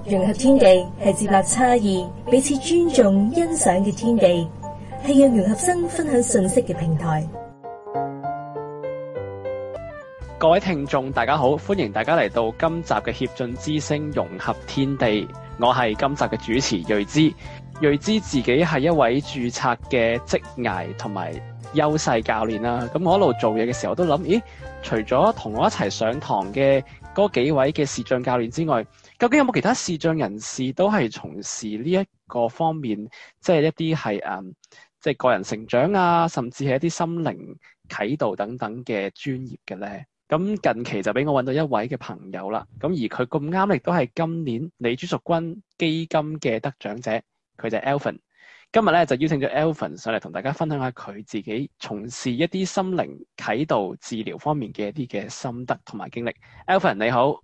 融合天地係接納差異、彼此尊重、欣賞嘅天地，係讓融合生分享信息嘅平台。 各位聽眾大家好，歡迎大家嚟到今集嘅協進之聲融合天地，我係今集嘅主持睿之。睿之自己係一位註冊嘅職涯同埋優勢教練啦。咁我一路做嘢嘅時候都諗，咦，除咗同我一齊上堂嘅嗰幾位嘅視障教練之外，究竟有冇其他視障人士都係從事呢一個方面，即係一啲係即係個人成長啊，甚至係一啲心靈啟導等等嘅專業嘅咧？咁近期就俾我揾到一位嘅朋友啦。咁而佢咁啱亦都係今年李朱淑君基金嘅得獎者。佢就係 Alvin， 今日咧就邀請咗 Alvin 上嚟同大家分享下佢自己從事一啲心靈啟導治療方面嘅一啲嘅心得同埋經歷。Alvin 你好。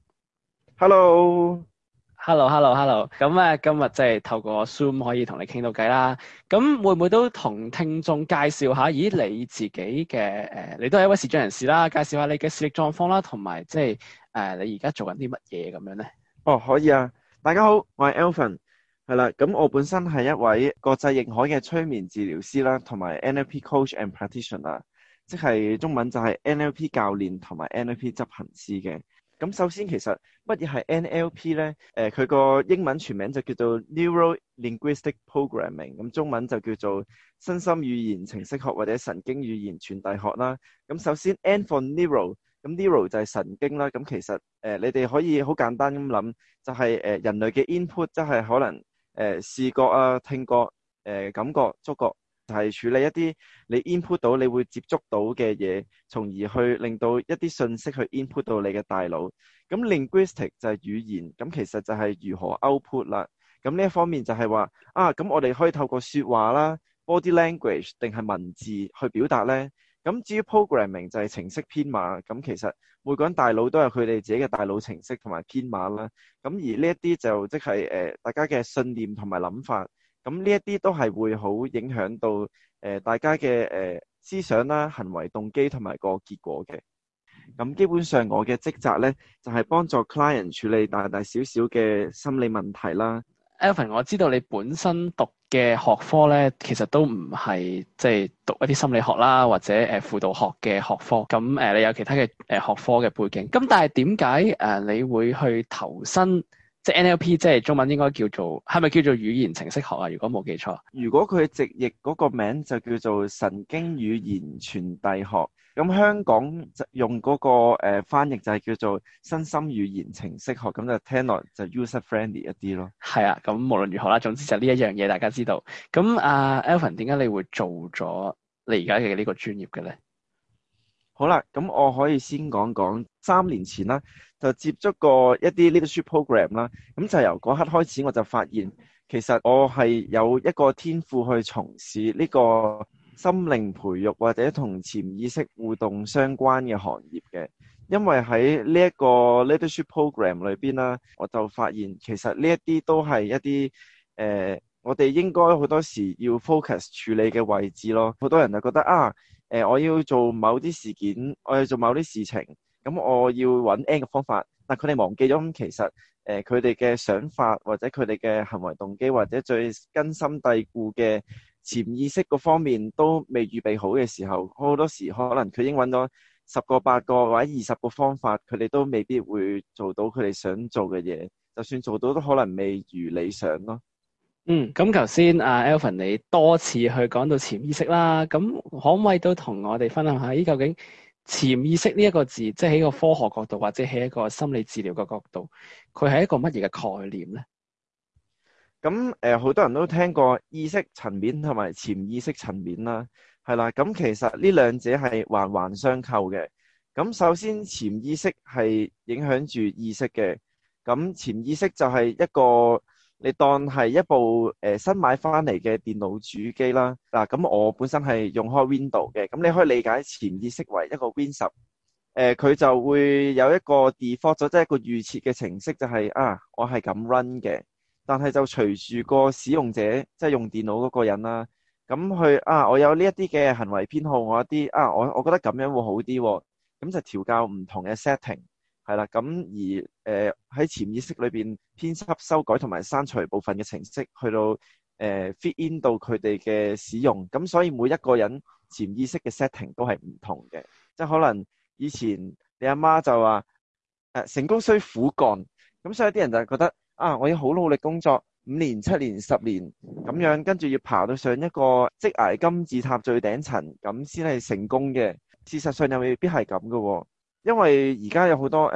Hello。 咁今日即係透過 Zoom 可以同你傾到偈啦。咁會唔會都同聽眾介紹下，咦，你自己嘅你都係一位視障人士啦，介紹下你嘅視力狀況啦，同埋即係你而家做緊啲乜嘢咁樣咧？ 哦，可以啊。大家好，我係 Alvin。係啦，咁我本身係一位國際認可嘅催眠治療師啦，同埋 NLP Coach and Practitioner， 即係中文就係 NLP 教練同埋 NLP 執行師嘅。咁首先其實乜嘢係 NLP 咧？佢個英文全名就叫做 Neuro Linguistic Programming， 咁中文就叫做身心語言程式學或者神經語言傳遞學啦。咁首先 N for Neuro， 咁 Neuro 就係神經啦。咁其實你哋可以好簡單咁諗，就係人類嘅 input， 即係可能視覺啊、聽覺、感覺、觸覺，就係處理一啲你 input 到、你會接觸到嘅嘢，從而去令到一啲信息去 input 到你嘅大腦。咁 linguistic 就係語言，咁其實就係如何 output 啦。咁呢一方面就係話咁我哋可以透過說話啦、body language 定係文字去表達呢。咁至於 programming 就係程式編碼，咁其實每個人大腦都有佢哋自己嘅大腦程式同埋編碼啦。咁而呢一啲就即係大家嘅信念同埋諗法，咁呢一啲都係會好影響到大家嘅思想啦、行為動機同埋個結果嘅。咁基本上我嘅職責呢，就係幫助 client 處理大大小小嘅心理問題啦。 Alvin， 我知道你本身讀嘅學科咧，其實都唔係即係讀一啲心理學啦，或者輔導學嘅學科。咁你有其他嘅學科嘅背景。咁但係點解你會去投身即係 NLP， 即係中文應該叫做係咪叫做語言程式學啊？如果冇記錯。 如果佢直譯嗰個名就叫做神經語言傳遞學。咁香港就用嗰個翻譯就係叫做身心語言程式學，咁就聽落就 user friendly 一啲咯。 係啊，咁無論如何啦，總之就呢一樣嘢大家知道。咁Alvin， 點解你會做咗你而家嘅呢個專業嘅咧？ 好啦，咁我可以先講講3年前啦，就接觸過一啲 leadership program 啦。咁就由嗰刻開始，我就發現其實我係有一個天賦去從事呢個心靈培育或者同潛意識互動相關嘅行業嘅。因為喺呢一個 leadership program 裏邊啦，我就發現其實呢一啲都係一啲我哋應該好多時要 focus 處理嘅位置咯。好多人就覺得我要做某啲事件，我要做某啲事情，咁我要揾 N 嘅方法，但佢哋忘記咗，咁其實佢哋嘅想法或者佢哋嘅行為動機或者最根深蒂固嘅潛意識嗰方面都未預備好嘅時候，好多時可能佢已經揾咗10個8個或者20個方法，佢哋都未必會做到佢哋想做嘅嘢，就算做到都可能未如理想咯。 咁頭先Alvin 你多次去講到潛意識啦，咁可唔可以都同我哋分享下，究竟潛意識呢一個字，即係喺個科學角度或者喺一個心理治療嘅角度，佢係一個乜嘢嘅概念咧？ 咁好多人都聽過意識層面同埋潛意識層面啦，係啦。咁其實呢兩者係環環相扣嘅。咁首先潛意識係影響住意識嘅，咁潛意識就係一個你當係一部新買翻嚟嘅電腦主機啦。嗱，咁我本身係用開 Windows 嘅，咁你可以理解潛意識為一個 Win10，佢就會有一個 default 咗，即係一個預設嘅程式，就係我係咁 run 嘅。但係就隨住個使用者，即係用電腦嗰個人啦，咁佢我有呢一啲嘅行為偏好，我一啲我覺得咁樣會好啲喎，咁就調校唔同嘅 setting， 係啦，咁而喺潛意識裏邊編輯、修改同埋刪除部分嘅程式，去到fit in 到佢哋嘅使用，咁所以每一個人潛意識嘅 setting 都係唔同嘅，即係可能以前你阿媽就話成功需苦幹，咁所以啲人就覺得我要好努力工作5年、7年、10年咁樣，跟住要爬到上一個職涯金字塔最頂層，咁先係成功嘅。事實上又未必係咁嘅喎，因為而家有好多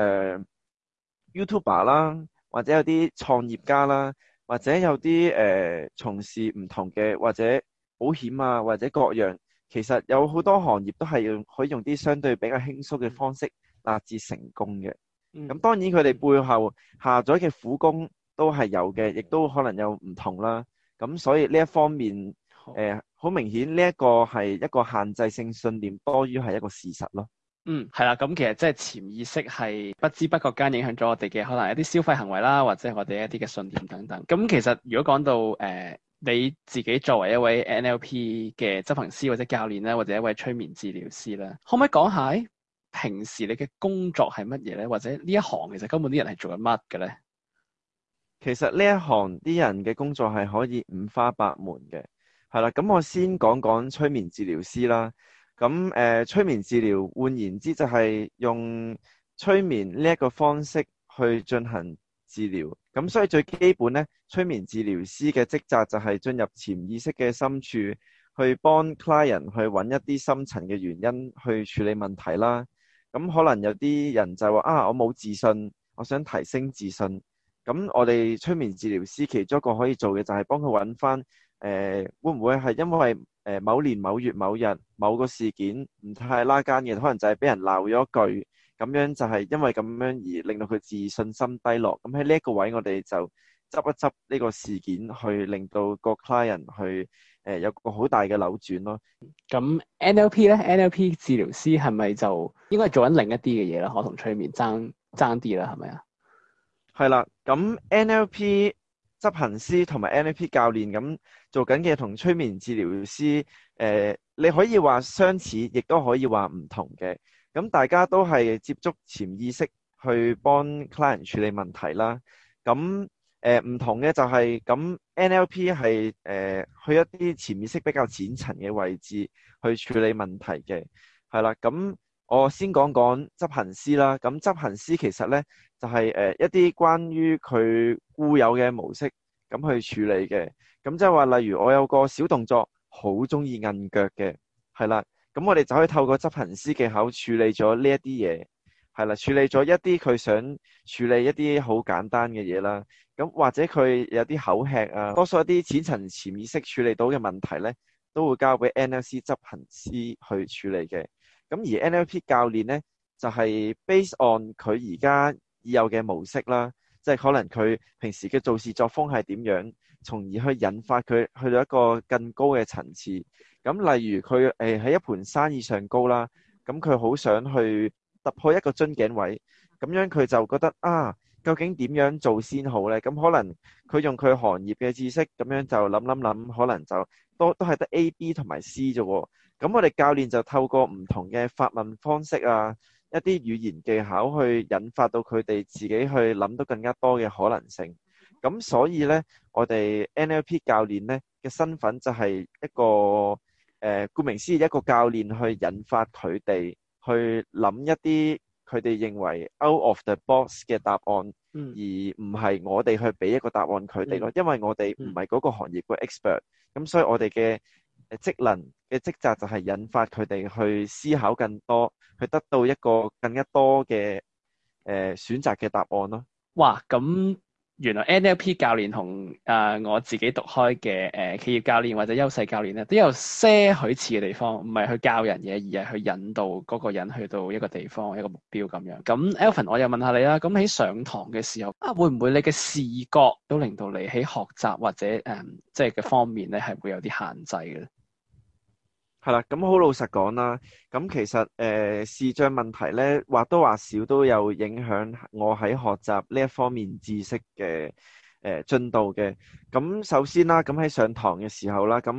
YouTuber 啦，或者有啲創業家啦，或者有啲從事唔同嘅或者保險啊，或者各樣，其實有好多行業都係可以用啲相對比較輕鬆嘅方式達至成功嘅。咁當然佢哋背後下咗嘅苦功都係有嘅，亦都可能有唔同啦。咁所以呢一方面好明顯呢一個係一個限制性信念多於係一個事實咯。 係啦，咁其實即係潛意識係不知不覺間影響咗我哋嘅可能一啲消費行為啦，或者我哋一啲嘅信念等等。咁其實如果講到你自己作為一位 NLP 嘅執行師或者教練咧，或者一位催眠治療師咧，可唔可以講下平時你嘅工作係乜嘢咧？或者呢一行其實根本啲人係做緊乜嘅咧？ 其實呢一行啲人嘅工作係可以五花八門嘅，係啦。咁我先講講催眠治療師啦。咁催眠治療換言之就係用催眠呢一個方式去進行治療。咁所以最基本咧，催眠治療師嘅職責就係進入潛意識嘅深處，去幫 client 去揾一啲深層嘅原因去處理問題啦。咁可能有啲人就話我冇自信，我想提升自信。咁我哋催眠治療師其中一個可以做嘅就係幫佢揾翻會唔會係因為某年某月某日某個事件唔太拉更嘅，可能就係俾人鬧咗一句，咁樣就係因為咁樣而令到佢自信心低落。咁喺呢一個位我哋就執一執呢個事件，去令到個 client 去有個好大嘅扭轉咯。 咁 NLP 咧，NLP 治療師係咪就應該係做緊另一啲嘅嘢啦？可同催眠爭啲啦，係咪啊？ 係啦，咁 NLP 執行師同埋 NLP 教練咁做緊嘅同催眠治療師，你可以話相似，亦都可以話唔同嘅。咁大家都係接觸潛意識去幫 client 處理問題啦。咁唔同嘅就係咁 NLP 係去一啲潛意識比較淺層嘅位置去處理問題嘅。係啦，咁我先講講執行師啦。咁執行師其實咧就係一啲關於佢固有嘅模式咁去處理嘅。咁即係話，例如我有個小動作好中意摁腳嘅，係啦，咁我哋就可以透過執行師技巧處理咗呢一啲嘢，係啦，處理咗一啲佢想處理一啲好簡單嘅嘢啦。咁或者佢有啲口吃啊，多數一啲淺層潛意識處理到嘅問題咧，都會交俾 NLP 執行師去處理嘅。咁而 NLP 教練咧就係 based on 佢而家已有嘅模式啦，即係可能佢平時嘅做事作風係點樣，從而去引發佢去到一個更高嘅層次。咁例如佢喺一盤生意上高啦，咁佢好想去突破一個樽頸位，咁樣佢就覺得究竟點樣做先好咧？咁可能佢用佢行業嘅知識，咁樣就諗，可能就都係得 A、B 同埋 C 啫喎。咁我哋教練就透過唔同嘅發問方式啊，一啲語言技巧去引發到佢哋自己去諗到更加多嘅可能性。咁所以咧，我哋 NLP 教練咧嘅身份就係一個顧名思義一個教練去引發佢哋去諗一啲佢哋認為 out of the box 嘅答案，而唔係我哋去俾一個答案佢哋咯。因為我哋唔係嗰個行業嘅 expert，咁所以我哋嘅職能嘅職責就係引發佢哋去思考更多，去得到一個更加多嘅選擇嘅答案咯。 哇，咁原來 NLP 教練同我自己讀開嘅企業教練或者優勢教練咧，都有些許似嘅地方，唔係去教人嘢，而係去引導嗰個人去到一個地方、一個目標咁樣。咁 Alvin，我又問下你啦，咁喺上堂嘅時候會唔會你嘅視覺都令到你喺學習或者即係嘅方面咧係會有啲限制嘅咧？ 係啦，咁好老實講啦，咁其實視像問題咧，或多或少都有影響我喺學習呢一方面知識嘅進度嘅。咁首先啦，咁喺上堂嘅時候啦，咁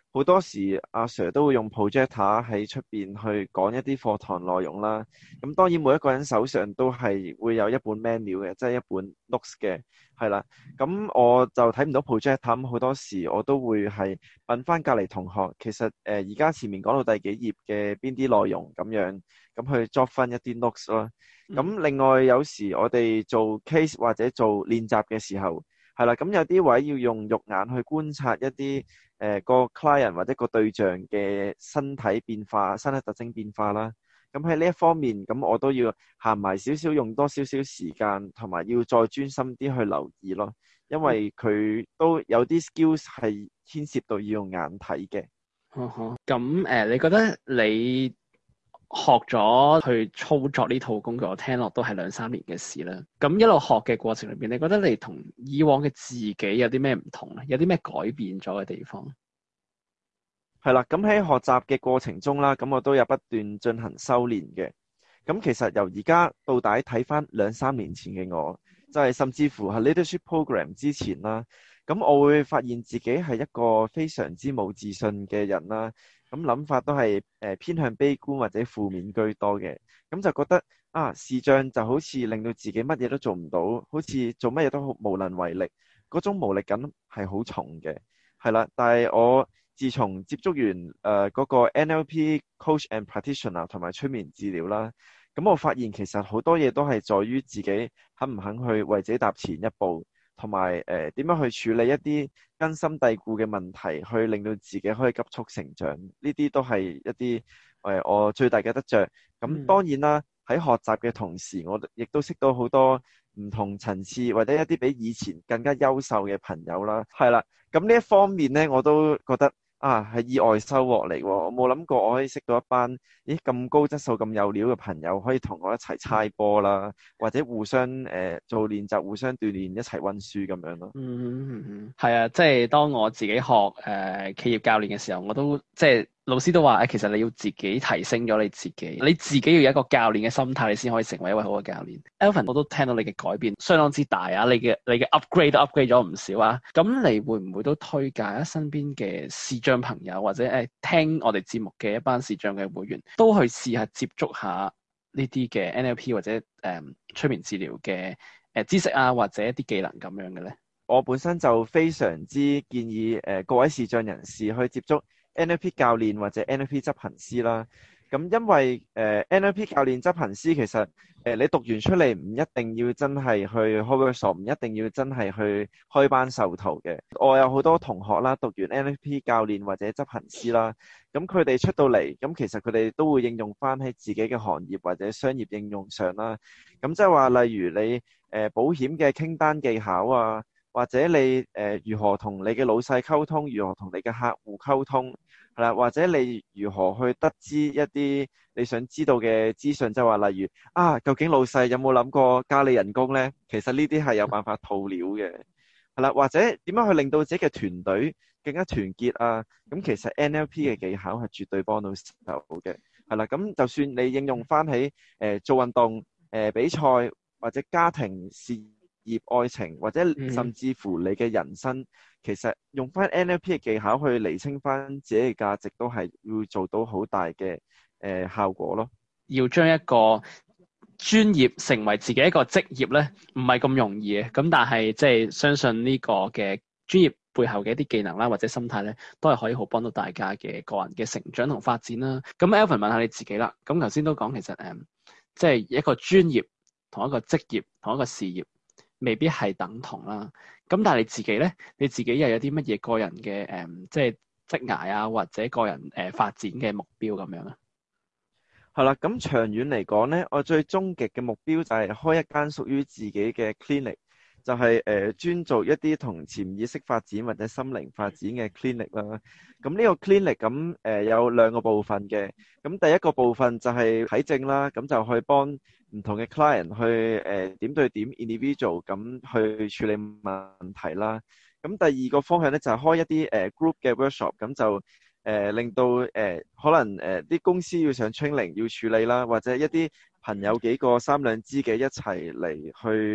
好多時阿 Sir 都會用 projector 喺出邊去講一啲課堂內容啦。咁當然每一個人手上都係會有一本 menu 嘅，即係一本 notes 嘅，係啦。咁我就睇唔到 projector，咁好多時我都會係問翻隔離同學，其實而家前面講到第幾頁嘅邊啲內容咁樣，咁去作翻一啲 notes 咯。咁另外有時我哋做 case 或者做練習嘅時候，係啦，咁有啲位要用肉眼去觀察一啲個 client 或者個對象嘅身體變化、身體特徵變化啦。咁喺呢一方面，咁我都要行埋少少，用多少少時間，同埋要再專心啲去留意咯。因為佢都有啲 skills 係牽涉到要用眼睇嘅。 咁你覺得你學咗去操作呢套工具，我聽落都係2-3年嘅事啦。咁一路學嘅過程裏邊，你覺得你同以往嘅自己有啲咩唔同咧？有啲咩改變咗嘅地方？ 係啦，咁喺學習嘅過程中啦，咁我都有不斷進行修練嘅。咁其實由而家到底睇翻2-3年前嘅我，就係甚至乎係 leadership program 之前啦，咁我會發現自己係一個非常之冇自信嘅人啦。咁諗法都係偏向悲觀或者負面居多嘅。咁就覺得視障就好似令到自己乜嘢都做唔到，好似做乜嘢都好無能為力，嗰種無力感係好重嘅。係啦，但係我自從接觸完嗰個 NLP Coach and Practitioner 同埋催眠治療啦，咁我發現其實好多嘢都係在於自己肯唔肯去為自己踏前一步，同埋點樣去處理一啲根深蒂固嘅問題，去令到自己可以急速成長。呢啲都係一啲我最大嘅得着。咁當然啦，喺學習嘅同時，我亦都識到好多唔同層次或者一啲比以前更加優秀嘅朋友啦。係啦，咁呢一方面呢，我都覺得係意外收穫嚟喎。我冇諗過我可以識到一班咁高質素咁有料嘅朋友，可以同我一齊猜波啦，或者互相做練習，互相鍛鍊，一齊溫書咁樣咯。 係啊，即係當我自己學企業教練嘅時候，我都即係老師都話其實你要自己提升咗你自己，你自己要有一個教練嘅心態，你先可以成為一位好嘅教練。Alvin，我都聽到你嘅改變相當之大啊，你嘅 upgrade 都 upgrade 咗唔少啊。咁你會唔會都推介身邊嘅視障朋友或者聽我哋節目嘅一班視障嘅會員，都去試下接觸下呢啲嘅 NLP 或者催眠治療嘅知識啊，或者一啲技能咁樣嘅咧？ 我本身就非常之建議各位視障人士去接觸 NLP 教練或者 NLP 執行師啦。咁因為NLP 教練執行師其實你讀完出嚟唔一定要真係去開 workshop，唔一定要真係去開班授徒嘅。我有好多同學啦，讀完 NLP 教練或者執行師啦，咁佢哋出到嚟，咁其實佢哋都會應用翻喺自己嘅行業或者商業應用上啦。咁即係話，例如你保險嘅傾單技巧啊，或者你如何同你嘅老細溝通，如何同你嘅客戶溝通，係啦，或者你如何去得知一啲你想知道嘅資訊，即係話例如究竟老細有冇諗過加你人工呢？其實呢啲係有辦法套料嘅，係啦，或者點樣去令到自己嘅團隊更加團結啊？咁其實 NLP 嘅技巧係絕對幫到手嘅，係啦。咁就算你應用翻喺做運動、比賽或者家庭事業、愛情，或者甚至乎你嘅人生，其實用翻 NLP 嘅技巧去釐清翻自己嘅價值，都係會做到好大嘅效果咯。 要將一個專業成為自己一個職業咧，唔係咁容易嘅。咁但係即係相信呢個嘅專業背後嘅一啲技能啦，或者心態咧，都係可以好幫到大家嘅個人嘅成長同發展啦。咁 Alvin 問下你自己啦。咁頭先都講其實即係一個專業同一個職業同一個事業未必係等同啦。咁但係你自己咧，你自己又有啲乜嘢個人嘅即係職涯啊，或者個人發展嘅目標咁樣啊？ 係啦，咁長遠嚟講咧，我最終極嘅目標就係開一間屬於自己嘅 clinic，就係專做一啲同潛意識發展或者心靈發展嘅 clinic 啦。咁呢個 clinic 咁有2個部分嘅。咁第一個部分就係睇症啦，咁就去幫唔同嘅 client 去點對點 individual 咁去處理問題啦。咁第二個方向咧就係開一啲group 嘅 workshop，咁就令到可能啲公司要上 training 要處理啦，或者一啲朋友幾個3兩知己一齊嚟去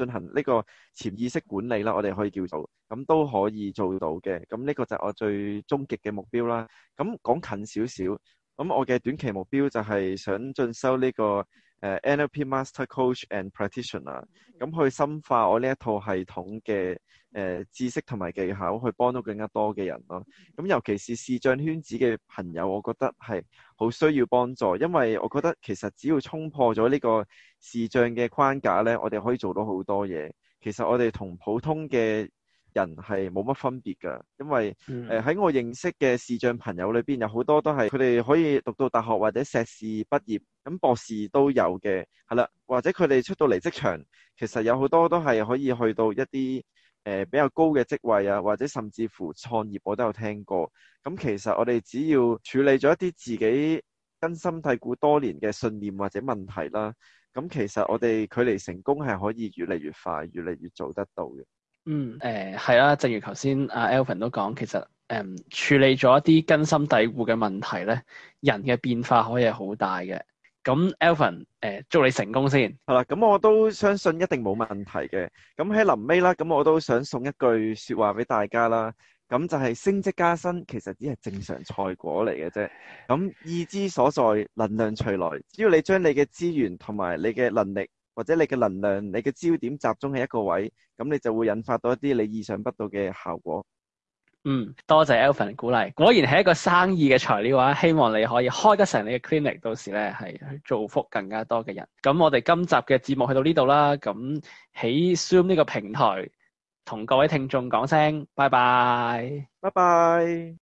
進行呢個潛意識管理啦，我哋可以叫做咁都可以做到嘅。咁呢個就係我最終極嘅目標啦。咁講近少少，咁我嘅短期目標就係想進修呢個NLP Master Coach and Practitioner，咁去深化我呢一套系統嘅知識同埋技巧，去幫到更加多嘅人咯。咁尤其是視障圈子嘅朋友，我覺得係好需要幫助，因為我覺得其實只要衝破咗呢個視障嘅框架咧，我哋可以做到好多嘢。其實我哋同普通嘅人係冇乜分別㗎，因為喺我認識嘅視障朋友裏邊，有好多都係佢哋可以讀到大學或者碩士畢業，咁博士都有嘅，係啦，或者佢哋出到嚟職場，其實有好多都係可以去到一啲比較高嘅職位啊，或者甚至乎創業，我都有聽過。咁其實我哋只要處理咗一啲自己根深蒂固多年嘅信念或者問題啦，咁其實我哋距離成功係可以越嚟越快，越嚟越做得到嘅。 係啦，正如頭先阿 Alvin 都講，其實處理咗一啲根深蒂固嘅問題咧，人嘅變化可以係好大嘅。咁 Alvin 祝你成功先。 係啦，咁我都相信一定冇問題嘅。咁喺臨尾啦，咁我都想送一句說話俾大家啦。咁就係升職加薪其實只係正常賽果嚟嘅啫。咁意之所在，能量隨來。只要你將你嘅資源同埋你嘅能力，或者你嘅能量、你嘅焦點集中喺一個位，咁你就會引發到一啲你意想不到嘅效果。 多謝 Alvin 鼓勵，果然係一個生意嘅材料啊！希望你可以開得成你嘅 clinic，到時咧係去造福更加多嘅人。咁我哋今集嘅節目去到呢度啦，咁喺 Zoom 呢個平台同各位聽眾講聲拜拜， 拜拜。